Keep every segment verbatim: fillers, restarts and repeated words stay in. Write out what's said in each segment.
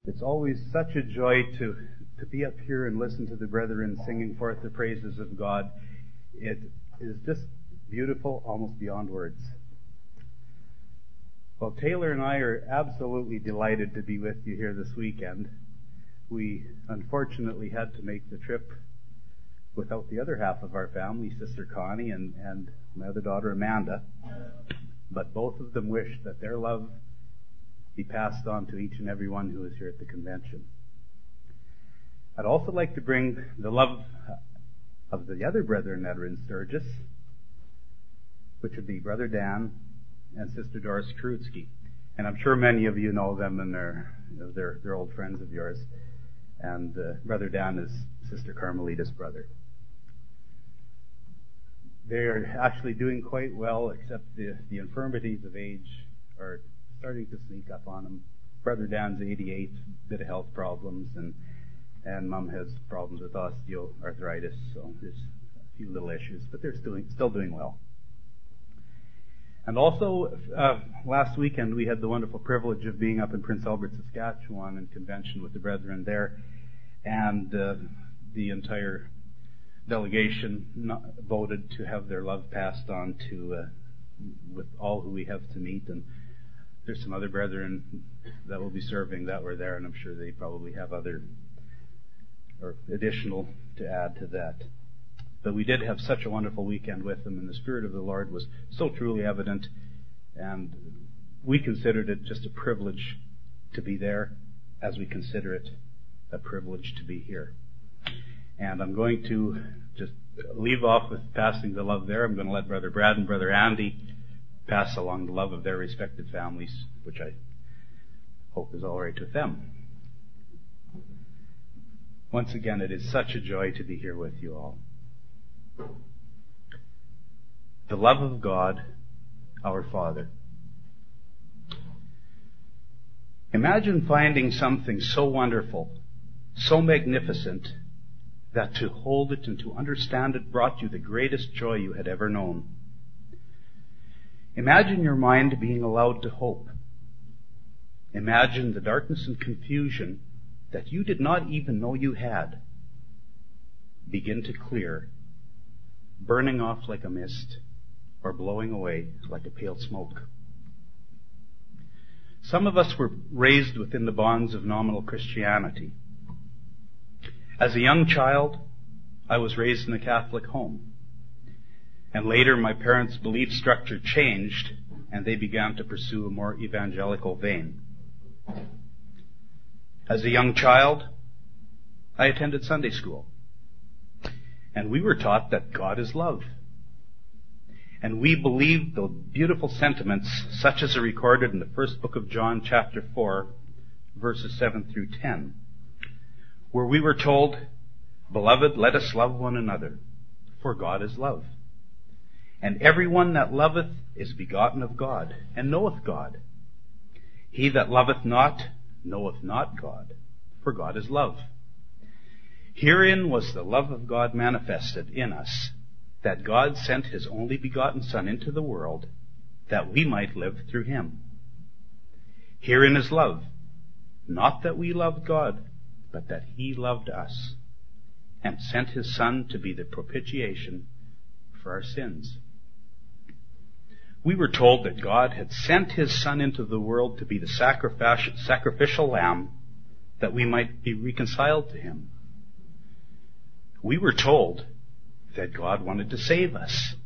It's always such a joy to, to be up here and listen to the brethren singing forth the praises of God. It is just beautiful, almost beyond words. Well, Taylor and I are absolutely delighted to be with you here this weekend. We unfortunately had to make the trip without the other half of our family, Sister Connie and, and my other daughter Amanda. But both of them wish that their love be passed on to each and every one who is here at the convention. I'd also like to bring the love of the other brethren that are in Sturgis, which would be Brother Dan and Sister Doris Krutsky. And I'm sure many of you know them, and they're, they're, they're old friends of yours. And uh, Brother Dan is Sister Carmelita's brother. They're actually doing quite well, except the, the infirmities of age are starting to sneak up on them. Brother Dan's eighty-eight, bit of health problems, and and Mom has problems with osteoarthritis, so there's a few little issues, but they're still still doing well. And also, uh, last weekend we had the wonderful privilege of being up in Prince Albert, Saskatchewan, in convention with the brethren there, and uh, the entire delegation not, voted to have their love passed on to uh, with all who we have to meet. And there's some other brethren that will be serving that were there, and I'm sure they probably have other or additional to add to that. But we did have such a wonderful weekend with them, and the Spirit of the Lord was so truly evident, and we considered it just a privilege to be there, as we consider it a privilege to be here. And I'm going to just leave off with passing the love there. I'm going to let Brother Brad and Brother Andy pass along the love of their respective families, which I hope is all right with them. Once again, it is such a joy to be here with you all. The love of God, our Father. Imagine finding something so wonderful, so magnificent, that to hold it and to understand it brought you the greatest joy you had ever known. Imagine your mind being allowed to hope. Imagine the darkness and confusion that you did not even know you had begin to clear, burning off like a mist or blowing away like a pale smoke. Some of us were raised within the bonds of nominal Christianity. As a young child, I was raised in a Catholic home. And later my parents' belief structure changed, and they began to pursue a more evangelical vein. As a young child, I attended Sunday school. And we were taught that God is love. And we believed the beautiful sentiments, such as are recorded in the first book of John, chapter four, verses seven through ten, where we were told, "Beloved, let us love one another, for God is love. And everyone that loveth is begotten of God, and knoweth God. He that loveth not, knoweth not God, for God is love. Herein was the love of God manifested in us, that God sent his only begotten Son into the world, that we might live through him. Herein is love, not that we loved God, but that he loved us, and sent his Son to be the propitiation for our sins." We were told that God had sent his Son into the world to be the sacrificial lamb, that we might be reconciled to him. We were told that God wanted to save us.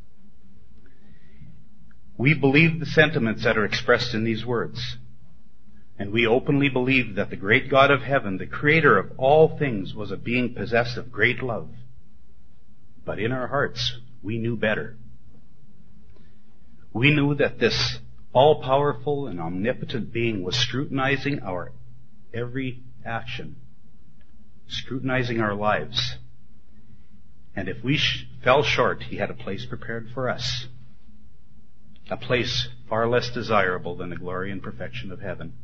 We believed the sentiments that are expressed in these words. And we openly believed that the great God of heaven, the creator of all things, was a being possessed of great love. But in our hearts, we knew better. We knew that this all-powerful and omnipotent being was scrutinizing our every action, scrutinizing our lives. And if we sh- fell short, he had a place prepared for us, a place far less desirable than the glory and perfection of heaven.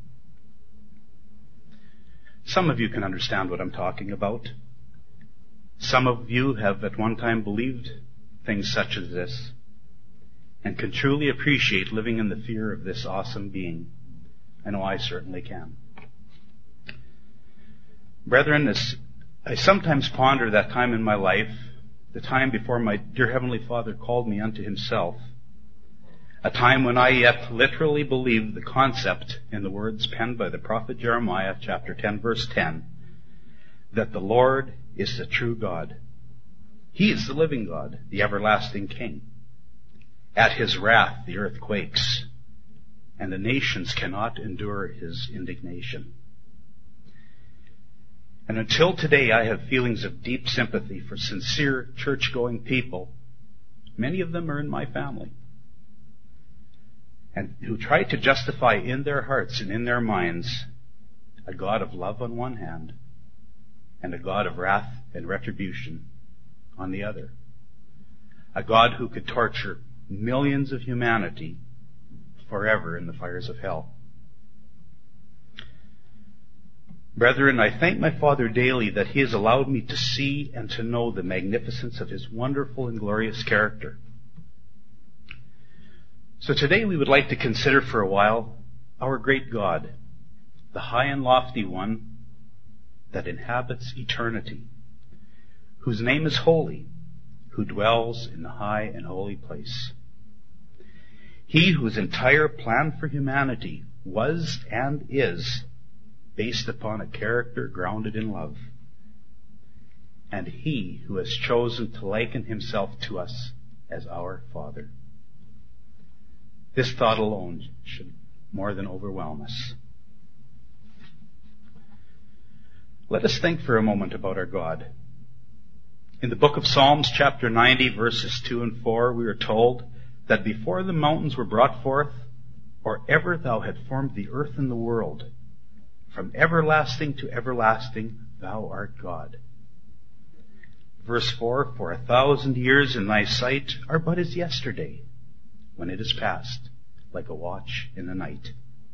Some of you can understand what I'm talking about. Some of you have at one time believed things such as this, and can truly appreciate living in the fear of this awesome being. I know I certainly can. Brethren, as I sometimes ponder that time in my life, the time before my dear Heavenly Father called me unto Himself, a time when I yet literally believed the concept in the words penned by the prophet Jeremiah, chapter ten, verse ten, that the Lord is the true God. He is the living God, the everlasting King. At His wrath the earth quakes, and the nations cannot endure His indignation. And until today I have feelings of deep sympathy for sincere church-going people. Many of them are in my family, and who try to justify in their hearts and in their minds a God of love on one hand and a God of wrath and retribution on the other. A God who could torture millions of humanity forever in the fires of hell. Brethren, I thank my Father daily that He has allowed me to see and to know the magnificence of His wonderful and glorious character. So today we would like to consider for a while our great God, the high and lofty one that inhabits eternity, whose name is holy, who dwells in the high and holy place. He whose entire plan for humanity was and is based upon a character grounded in love. And He who has chosen to liken Himself to us as our Father. This thought alone should more than overwhelm us. Let us think for a moment about our God. In the book of Psalms, chapter ninety, verses two and four, we are told that before the mountains were brought forth, or ever Thou had formed the earth and the world, from everlasting to everlasting, Thou art God. Verse four, for a thousand years in Thy sight are but as yesterday, when it is past, like a watch in the night.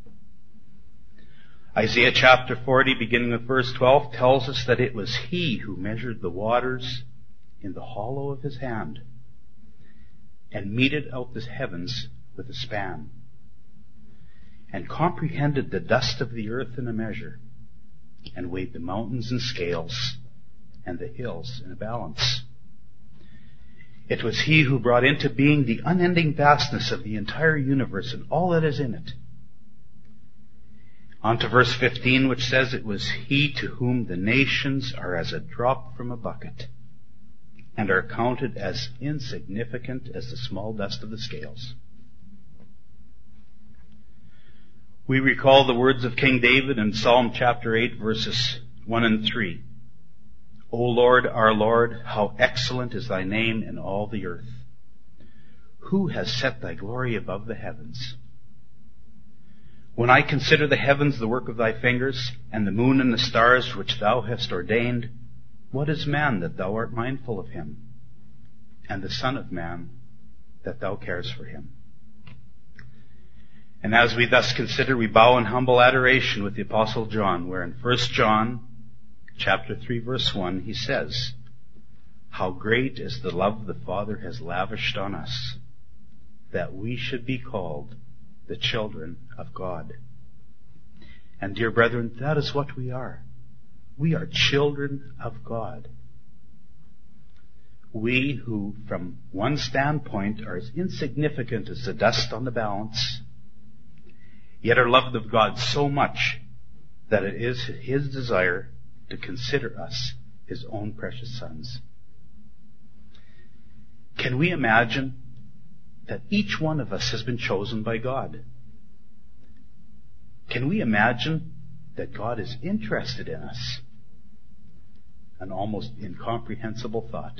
Isaiah chapter forty, beginning with verse twelve, tells us that it was He who measured the waters in the hollow of His hand and meted out the heavens with a span, and comprehended the dust of the earth in a measure, and weighed the mountains in scales, and the hills in a balance. It was He who brought into being the unending vastness of the entire universe and all that is in it. On to verse fifteen, which says, it was He to whom the nations are as a drop from a bucket, and are counted as insignificant as the small dust of the scales. We recall the words of King David in Psalm chapter eight, verses one and three. O Lord, our Lord, how excellent is Thy name in all the earth. Who has set Thy glory above the heavens? When I consider the heavens, the work of Thy fingers, and the moon and the stars which Thou hast ordained, what is man that Thou art mindful of him, and the Son of Man that Thou cares for him? And as we thus consider, we bow in humble adoration with the Apostle John, where in First John chapter three, verse one, he says, how great is the love the Father has lavished on us, that we should be called the children of God. And dear brethren, that is what we are. We are children of God. We who, from one standpoint, are as insignificant as the dust on the balance, yet are loved of God so much that it is His desire to consider us His own precious sons. Can we imagine that each one of us has been chosen by God? Can we imagine that God is interested in us? An almost incomprehensible thought.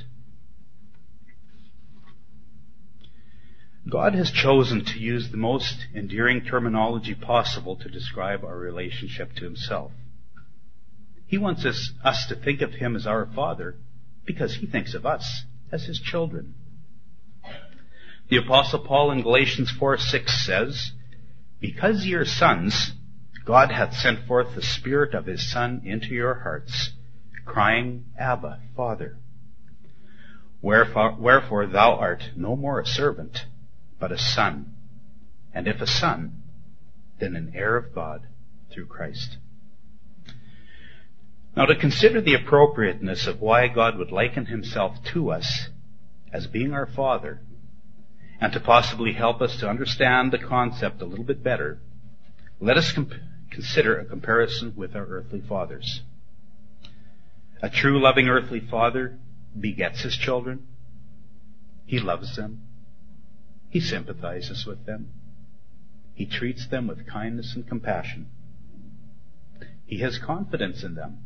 God has chosen to use the most endearing terminology possible to describe our relationship to Himself. He wants us, us to think of Him as our Father because He thinks of us as His children. The Apostle Paul in Galatians four six says, because ye are sons, God hath sent forth the Spirit of His Son into your hearts, crying, Abba, Father. Wherefore, wherefore thou art no more a servant, but a son. And if a son, then an heir of God through Christ. Now, to consider the appropriateness of why God would liken himself to us as being our Father, and to possibly help us to understand the concept a little bit better, let us comp- consider a comparison with our earthly fathers. A true loving earthly father begets his children. He loves them. He sympathizes with them. He treats them with kindness and compassion. He has confidence in them.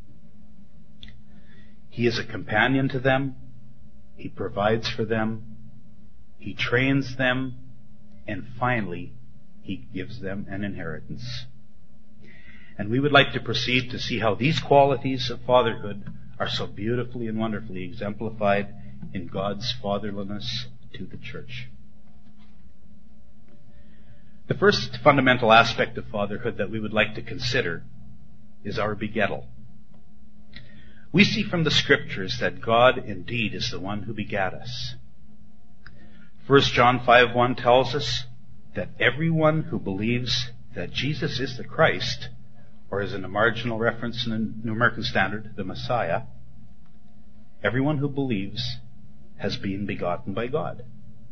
He is a companion to them. He provides for them. He trains them. And finally, he gives them an inheritance. And we would like to proceed to see how these qualities of fatherhood are so beautifully and wonderfully exemplified in God's fatherliness to the church. The first fundamental aspect of fatherhood that we would like to consider is our begettal. We see from the Scriptures that God indeed is the one who begat us. First John five one tells us that everyone who believes that Jesus is the Christ, or as in a marginal reference in the New American Standard, the Messiah, everyone who believes has been begotten by God.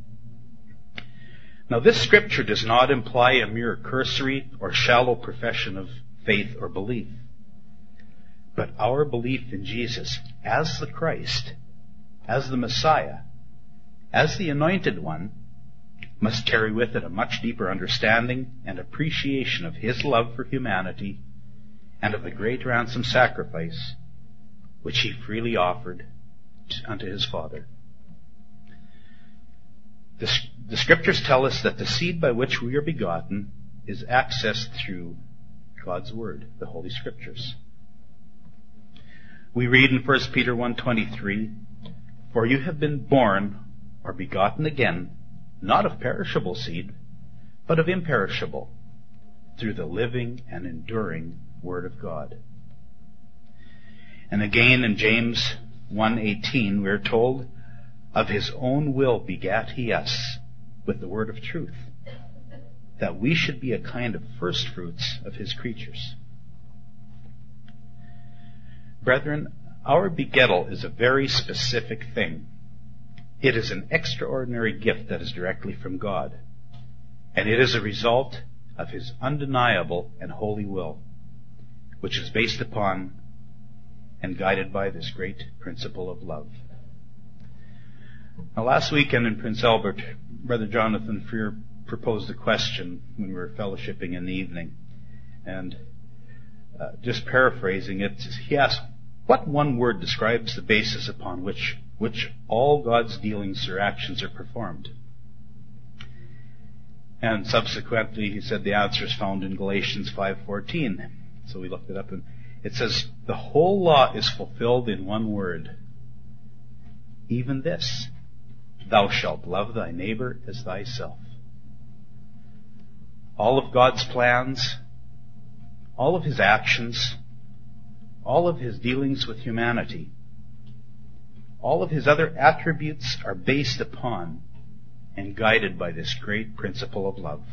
Now, this scripture does not imply a mere cursory or shallow profession of faith or belief. But our belief in Jesus as the Christ, as the Messiah, as the Anointed One, must carry with it a much deeper understanding and appreciation of his love for humanity and of the great ransom sacrifice which he freely offered unto his Father. The, the Scriptures tell us that the seed by which we are begotten is accessed through God's Word, the Holy Scriptures. We read in First Peter one twenty-three, "For you have been born or begotten again, not of perishable seed, but of imperishable, through the living and enduring Word of God." And again in James one eighteen, we are told, "Of his own will begat he us with the word of truth, that we should be a kind of first fruits of his creatures." Brethren, our begettal is a very specific thing. It is an extraordinary gift that is directly from God, and it is a result of his undeniable and holy will, which is based upon and guided by this great principle of love. Now, last weekend in Prince Albert, Brother Jonathan Freer proposed a question when we were fellowshipping in the evening. And uh, just paraphrasing it, he asked, what one word describes the basis upon which, which all God's dealings or actions are performed? And subsequently, he said the answer is found in Galatians five fourteen. So we looked it up, and it says, "The whole law is fulfilled in one word, even this, thou shalt love thy neighbor as thyself." All of God's plans, all of his actions, all of his dealings with humanity, all of his other attributes are based upon and guided by this great principle of love.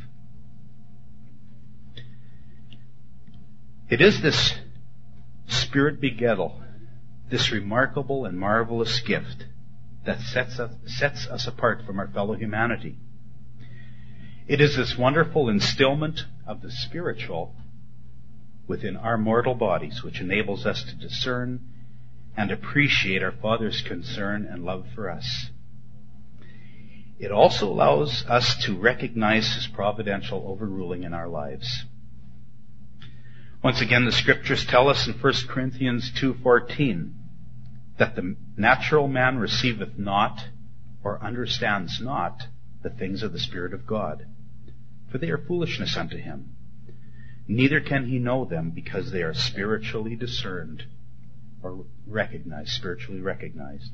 It is this Spirit begettal, this remarkable and marvelous gift, that sets us, sets us apart from our fellow humanity. It is this wonderful instillment of the spiritual within our mortal bodies which enables us to discern and appreciate our Father's concern and love for us. It also allows us to recognize his providential overruling in our lives. Once again, the Scriptures tell us in First Corinthians two fourteen that the natural man receiveth not or understands not the things of the Spirit of God, for they are foolishness unto him. Neither can he know them, because they are spiritually discerned or recognized, spiritually recognized.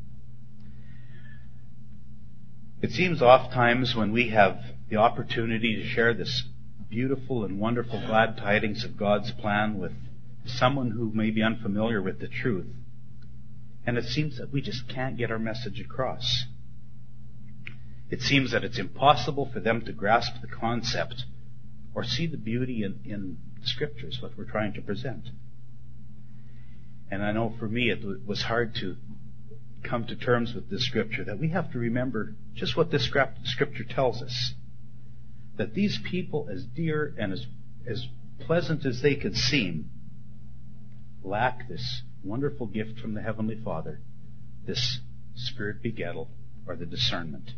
It seems oft times when we have the opportunity to share this beautiful and wonderful glad tidings of God's plan with someone who may be unfamiliar with the truth, and it seems that we just can't get our message across. It seems that it's impossible for them to grasp the concept or see the beauty in, in the Scriptures, what we're trying to present. And I know for me it was hard to come to terms with this scripture, that we have to remember just what this scripture tells us. That these people, as dear and as, as pleasant as they could seem, lack this wonderful gift from the Heavenly Father, this spirit begettal, or the discernment.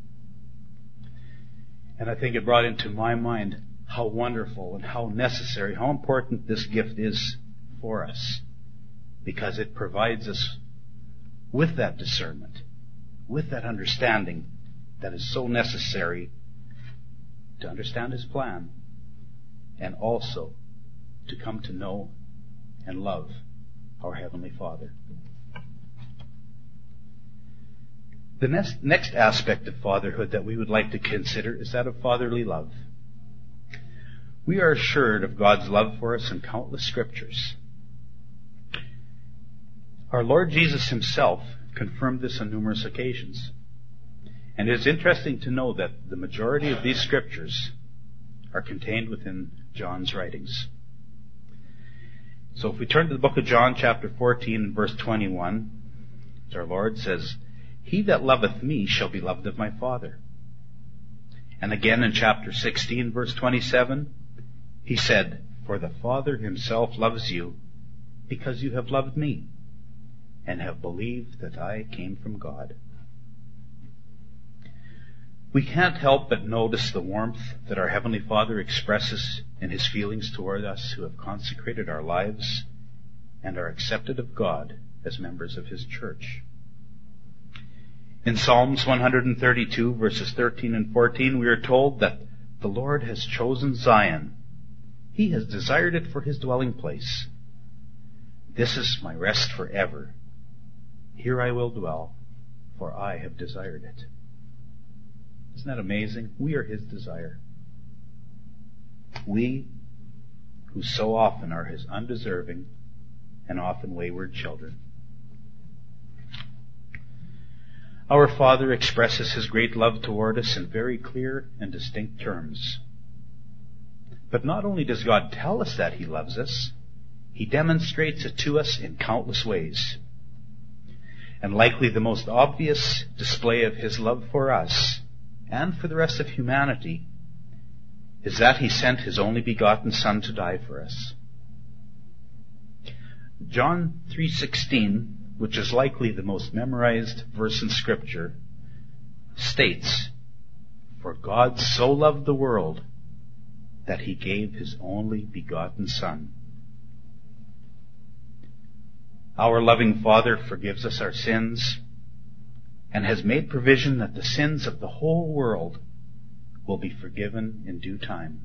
And I think it brought into my mind how wonderful and how necessary, how important this gift is for us, because it provides us with that discernment, with that understanding that is so necessary to understand His plan, and also to come to know and love our Heavenly Father. The next, next aspect of fatherhood that we would like to consider is that of fatherly love. We are assured of God's love for us in countless scriptures. Our Lord Jesus Himself confirmed this on numerous occasions. And it is interesting to know that the majority of these scriptures are contained within John's writings. So if we turn to the book of John, chapter fourteen, and verse twenty-one, our Lord says, "He that loveth me shall be loved of my Father." And again in chapter sixteen, verse twenty-seven, He said, "For the Father Himself loves you, because you have loved me, and have believed that I came from God." We can't help but notice the warmth that our Heavenly Father expresses in His feelings toward us who have consecrated our lives and are accepted of God as members of His church. In Psalms one thirty-two, verses thirteen and fourteen, we are told that the Lord has chosen Zion. He has desired it for His dwelling place. This is my rest forever. Here I will dwell, for I have desired it. Isn't that amazing? We are His desire. We, who so often are His undeserving and often wayward children. Our Father expresses His great love toward us in very clear and distinct terms. But not only does God tell us that He loves us, He demonstrates it to us in countless ways. And likely the most obvious display of His love for us and for the rest of humanity is that He sent His only begotten Son to die for us. John three sixteen, which is likely the most memorized verse in Scripture, states, "For God so loved the world that He gave His only begotten Son." Our loving Father forgives us our sins and has made provision that the sins of the whole world will be forgiven in due time.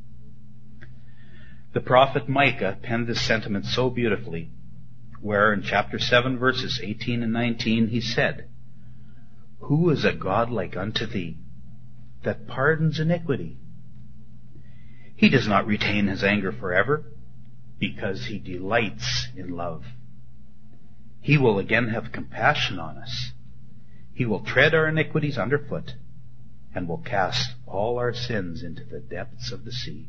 The prophet Micah penned this sentiment so beautifully, where in chapter seven, verses eighteen and nineteen, he said, "Who is a God like unto thee, that pardons iniquity? He does not retain His anger forever, because He delights in love. He will again have compassion on us. He will tread our iniquities underfoot, and will cast all our sins into the depths of the sea."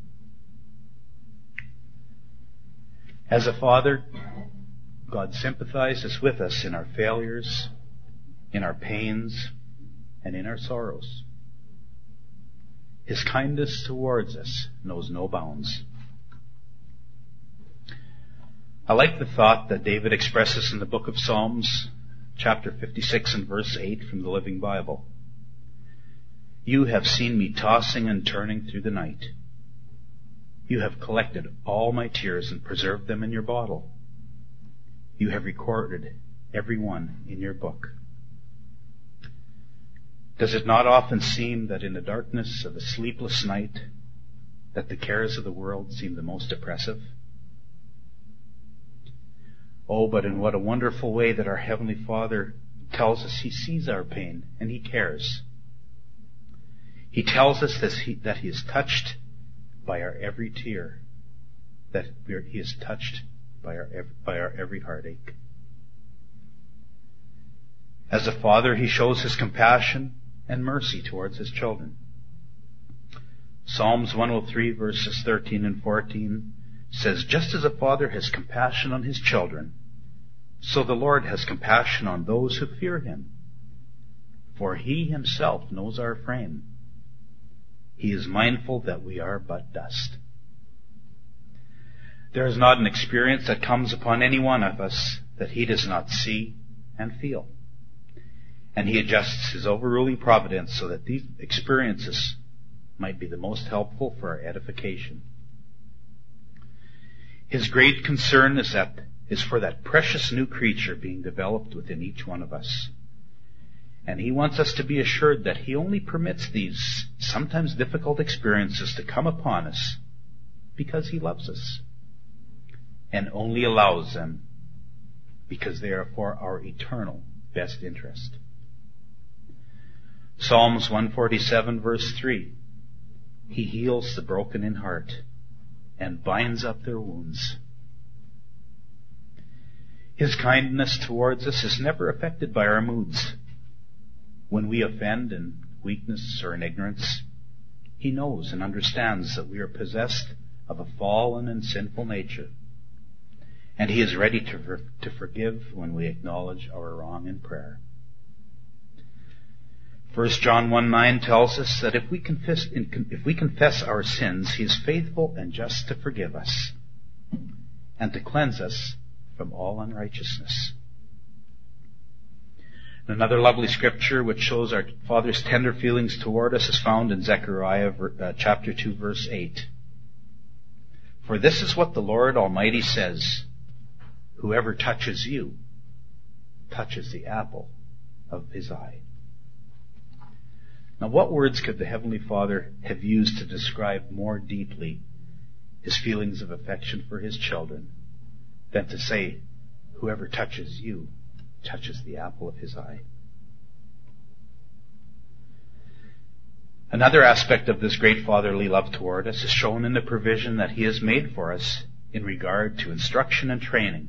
As a father, God sympathizes with us in our failures, in our pains, and in our sorrows. His kindness towards us knows no bounds. I like the thought that David expresses in the book of Psalms, chapter fifty-six and verse eight from the Living Bible. "You have seen me tossing and turning through the night. You have collected all my tears and preserved them in your bottle. You have recorded every one in your book." Does it not often seem that in the darkness of a sleepless night that the cares of the world seem the most oppressive? Oh, but in what a wonderful way that our Heavenly Father tells us He sees our pain and He cares. He tells us that He, that he is touched by our every tear, that He is touched by our, by our every heartache. As a father, He shows His compassion and mercy towards His children. Psalms one oh three, verses thirteen and fourteen says, just as a father has compassion on his children, so the Lord has compassion on those who fear him. For he himself knows our frame. He is mindful that we are but dust. There is not an experience that comes upon any one of us that he does not see and feel. And he adjusts his overruling providence so that these experiences might be the most helpful for our edification. His great concern is that is for that precious new creature being developed within each one of us. And he wants us to be assured that he only permits these sometimes difficult experiences to come upon us because he loves us, and only allows them because they are for our eternal best interest. Psalms one forty-seven verse three, he heals the broken in heart and binds up their wounds. His kindness towards us is never affected by our moods. When we offend in weakness or in ignorance, he knows and understands that we are possessed of a fallen and sinful nature, and he is ready to, for, to forgive when we acknowledge our wrong in prayer. First John one nine tells us that if we confess, if we confess our sins, he is faithful and just to forgive us and to cleanse us from all unrighteousness. And another lovely scripture which shows our Father's tender feelings toward us is found in Zechariah uh, chapter two verse eight. For this is what the Lord Almighty says, whoever touches you touches the apple of his eye. Now, what words could the Heavenly Father have used to describe more deeply his feelings of affection for his children than to say, whoever touches you touches the apple of his eye? Another aspect of this great fatherly love toward us is shown in the provision that he has made for us in regard to instruction and training.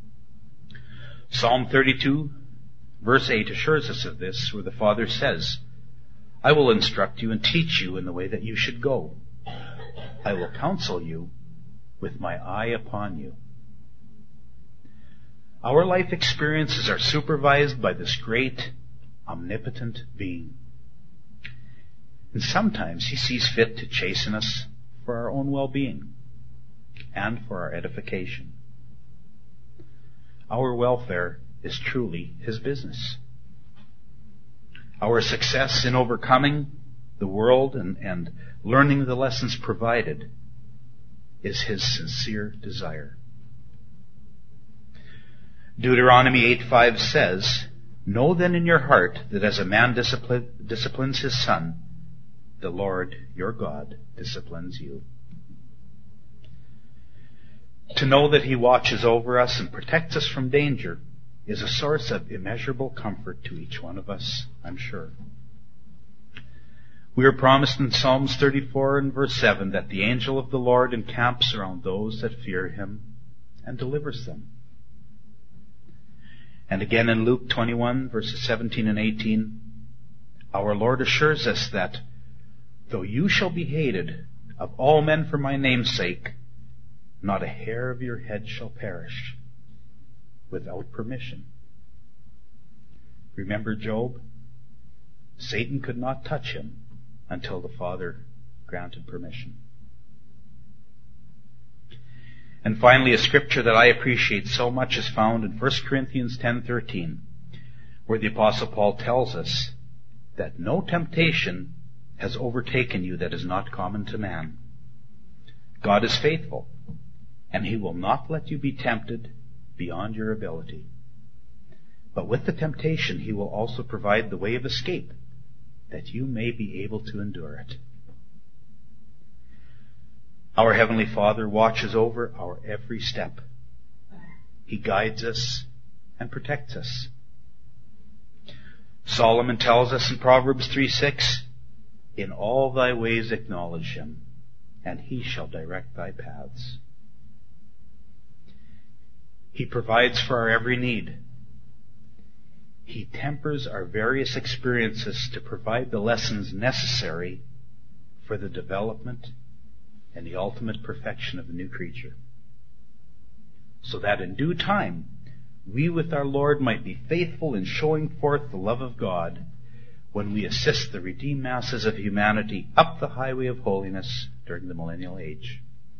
Psalm thirty-two verse eight assures us of this, where the Father says, I will instruct you and teach you in the way that you should go. I will counsel you with my eye upon you. Our life experiences are supervised by this great, omnipotent being. And sometimes he sees fit to chasten us for our own well-being and for our edification. Our welfare is truly his business. Our success in overcoming the world and, and learning the lessons provided is his sincere desire. Deuteronomy eight five says, know then in your heart that as a man discipline, disciplines his son, the Lord your God disciplines you. To know that he watches over us and protects us from danger is a source of immeasurable comfort to each one of us, I'm sure. We are promised in Psalms thirty-four and verse seven that the angel of the Lord encamps around those that fear him and delivers them. And again in Luke twenty-one verses seventeen and eighteen, our Lord assures us that though you shall be hated of all men for my name's sake, not a hair of your head shall perish without permission. Remember Job? Satan could not touch him until the Father granted permission. And finally, a scripture that I appreciate so much is found in First Corinthians ten thirteen, where the Apostle Paul tells us that no temptation has overtaken you that is not common to man. God is faithful, and he will not let you be tempted beyond your ability. But with the temptation, he will also provide the way of escape, that you may be able to endure it. Our Heavenly Father watches over our every step. He guides us and protects us. Solomon tells us in Proverbs three six, in all thy ways acknowledge him, and he shall direct thy paths. He provides for our every need. He tempers our various experiences to provide the lessons necessary for the development and the ultimate perfection of the new creature. so that in due time we with our Lord might be faithful in showing forth the love of God when we assist the redeemed masses of humanity up the highway of holiness during the millennial age.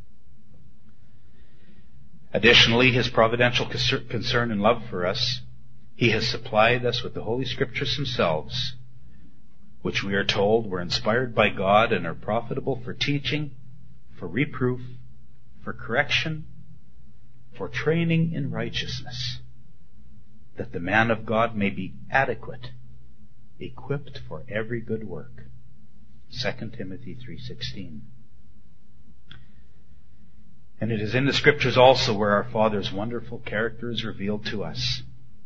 Additionally, his providential concern and love for us, he has supplied us with the Holy Scriptures themselves, which we are told were inspired by God and are profitable for teaching, for reproof, for correction, for training in righteousness, that the man of God may be adequate, equipped for every good work. Second Timothy three sixteen. And it is in the Scriptures also where our Father's wonderful character is revealed to us.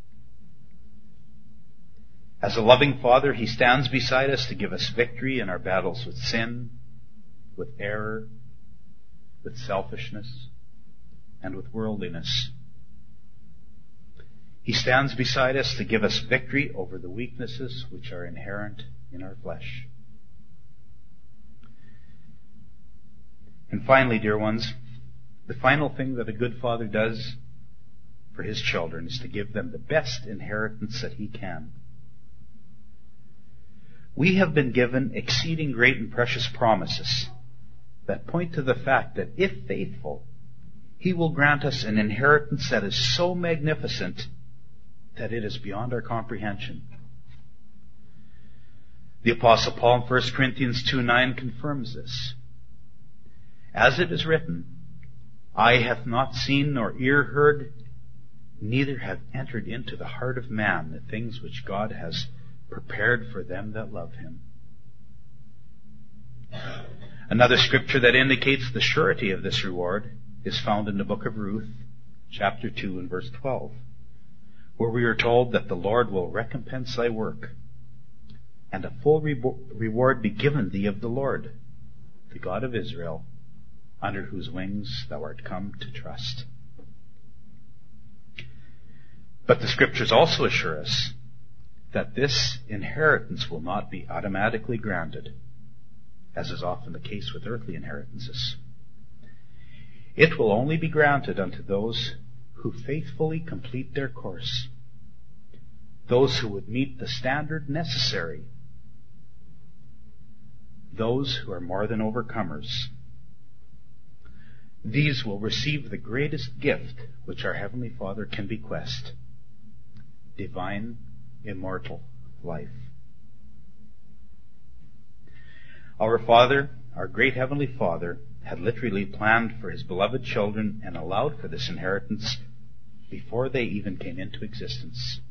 As a loving Father, he stands beside us to give us victory in our battles with sin, with error, with selfishness, and with worldliness. He stands beside us to give us victory over the weaknesses which are inherent in our flesh. And finally, dear ones, the final thing that a good father does for his children is to give them the best inheritance that he can. We have been given exceeding great and precious promises that point to the fact that if faithful, he will grant us an inheritance that is so magnificent that it is beyond our comprehension. The Apostle Paul in First Corinthians two nine confirms this. As it is written, eye hath not seen nor ear heard, neither have entered into the heart of man the things which God has prepared for them that love him. Another scripture that indicates the surety of this reward is found in the book of Ruth, chapter two and verse twelve, where we are told that the Lord will recompense thy work, and a full re- reward be given thee of the Lord, the God of Israel, under whose wings thou art come to trust. But the Scriptures also assure us that this inheritance will not be automatically granted, as is often the case with earthly inheritances. It will only be granted unto those who faithfully complete their course, those who would meet the standard necessary, those who are more than overcomers. These will receive the greatest gift which our Heavenly Father can bequest, divine, immortal life. Our Father, our great Heavenly Father, had literally planned for his beloved children and allowed for this inheritance before they even came into existence.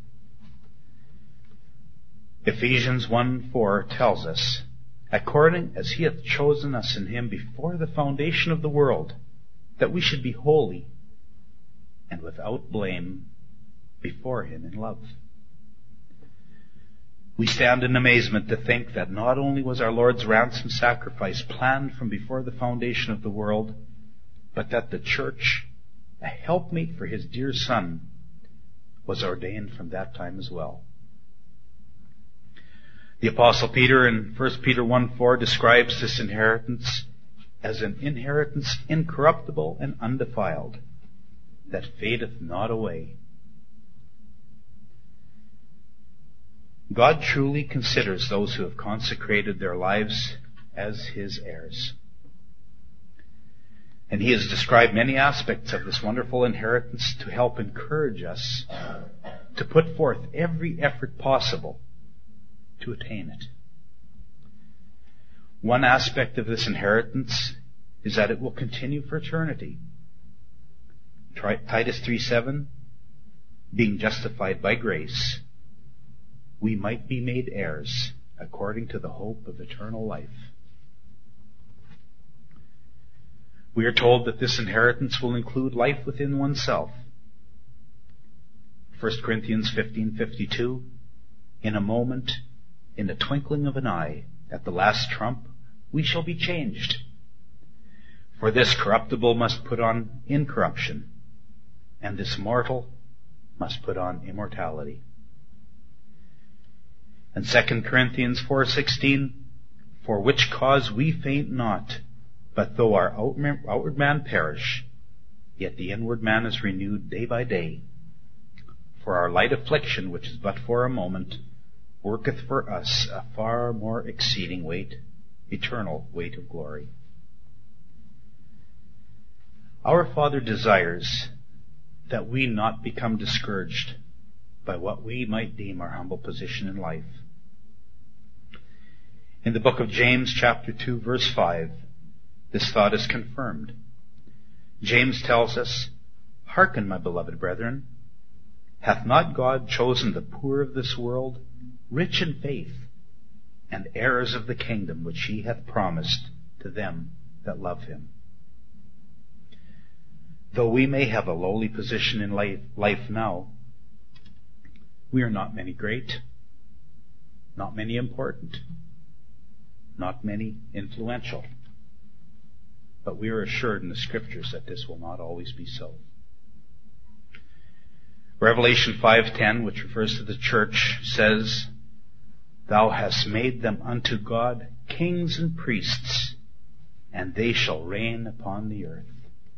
Ephesians one four tells us, according as he hath chosen us in him before the foundation of the world, that we should be holy and without blame before him in love. We stand in amazement to think that not only was our Lord's ransom sacrifice planned from before the foundation of the world, but that the church, a helpmate for his dear Son, was ordained from that time as well. The Apostle Peter in First Peter one four describes this inheritance as an inheritance incorruptible and undefiled, that fadeth not away. God truly considers those who have consecrated their lives as his heirs. And he has described many aspects of this wonderful inheritance to help encourage us to put forth every effort possible to attain it. One aspect of this inheritance is that it will continue for eternity. Titus three seven, being justified by grace, we might be made heirs according to the hope of eternal life. We are told that this inheritance will include life within oneself. First Corinthians fifteen fifty-two, in a moment, in the twinkling of an eye, at the last trump, we shall be changed. For this corruptible must put on incorruption, and this mortal must put on immortality. And Second Corinthians four sixteen, for which cause we faint not, but though our outward man perish, Yet the inward man is renewed day by day. For our light affliction, which is but for a moment, worketh for us a far more exceeding weight, eternal weight of glory. Our Father desires that we not become discouraged by what we might deem our humble position in life. In the book of James, chapter two, verse five, this thought is confirmed. James tells us, "Hearken, my beloved brethren, hath not God chosen the poor of this world, rich in faith, and heirs of the kingdom which he hath promised to them that love him?" Though we may have a lowly position in life, life now, we are not many great, not many important, not many influential. But we are assured in the Scriptures that this will not always be so. Revelation five ten, which refers to the church, says, "Thou hast made them unto God kings and priests, and they shall reign upon the earth."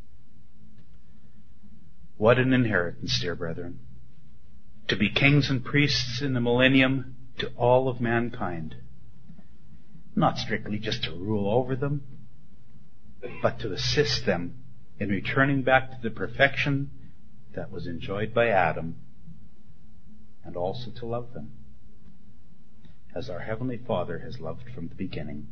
What an inheritance, dear brethren, to be kings and priests in the millennium to all of mankind. Not strictly just to rule over them, but to assist them in returning back to the perfection that was enjoyed by Adam, and also to love them as our Heavenly Father has loved from the beginning.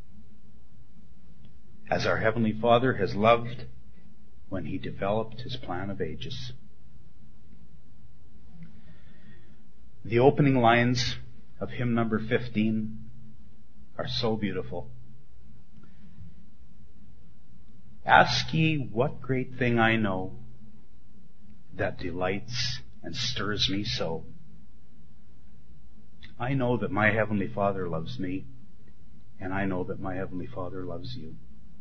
As our Heavenly Father has loved when He developed His plan of ages. The opening lines of hymn number fifteen are so beautiful. "Ask ye what great thing I know that delights and stirs me so. I know that my Heavenly Father loves me, and I know that my Heavenly Father loves you."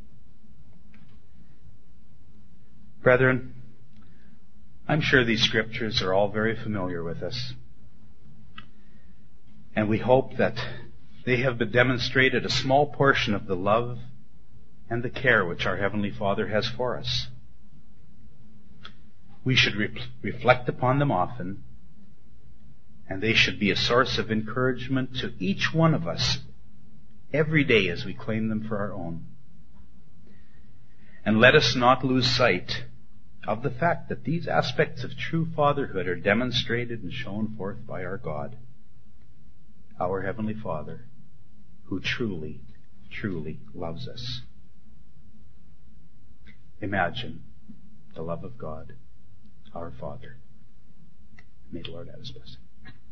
Brethren, I'm sure these scriptures are all very familiar with us. And we hope that they have been demonstrated a small portion of the love and the care which our Heavenly Father has for us. We should re- reflect upon them often, and they should be a source of encouragement to each one of us every day as we claim them for our own. And let us not lose sight of the fact that these aspects of true fatherhood are demonstrated and shown forth by our God, our Heavenly Father, who truly, truly loves us. Imagine the love of God, our Father. May the Lord add His blessing.